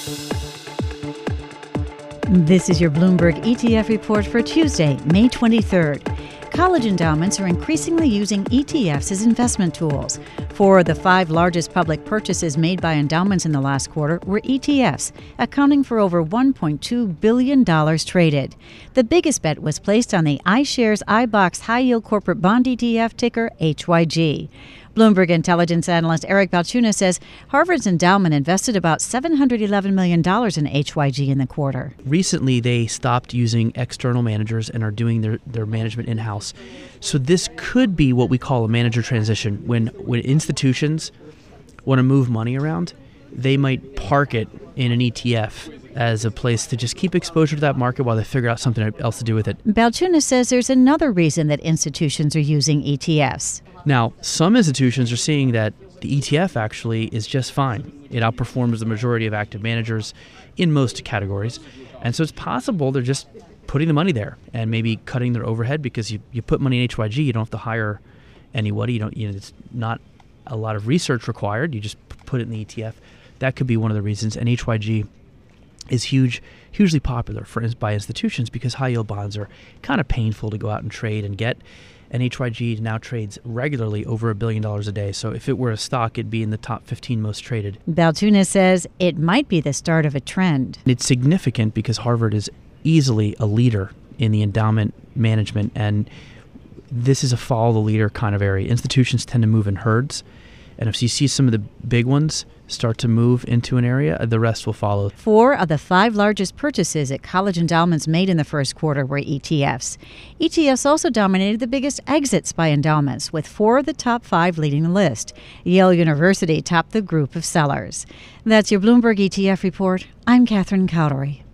This is your Bloomberg ETF report for Tuesday, May 23rd. College endowments are increasingly using ETFs as investment tools. 4 of the 5 largest public purchases made by endowments in the last quarter were ETFs, accounting for over $1.2 billion traded. The biggest bet was placed on the iShares iBoxx High Yield Corporate Bond ETF, ticker HYG. Bloomberg intelligence analyst Eric Balchunas says Harvard's endowment invested about $711 million in HYG in the quarter. Recently, they stopped using external managers and are doing their management in-house. So this could be what we call a manager transition. When institutions want to move money around, they might park it in an ETF as a place to just keep exposure to that market while they figure out something else to do with it. Balchunas says there's another reason that institutions are using ETFs. Now, some institutions are seeing that the ETF actually is just fine. It outperforms the majority of active managers in most categories. And so it's possible they're just putting the money there and maybe cutting their overhead because you put money in HYG, you don't have to hire anybody. It's not a lot of research required. You just put it in the ETF. That could be one of the reasons. And HYG is hugely popular by institutions because high yield bonds are kind of painful to go out and trade and get. And HYG now trades regularly over $1 billion a day. So if it were a stock, it'd be in the top 15 most traded. Balchunas says it might be the start of a trend. It's significant because Harvard is easily a leader in the endowment management, and this is a follow the leader kind of area. Institutions tend to move in herds, and if you see some of the big ones start to move into an area, the rest will follow. 4 of the 5 largest purchases at college endowments made in the first quarter were ETFs. ETFs also dominated the biggest exits by endowments, with 4 of the top 5 leading the list. Yale University topped the group of sellers. That's your Bloomberg ETF report. I'm Catherine Cowdery.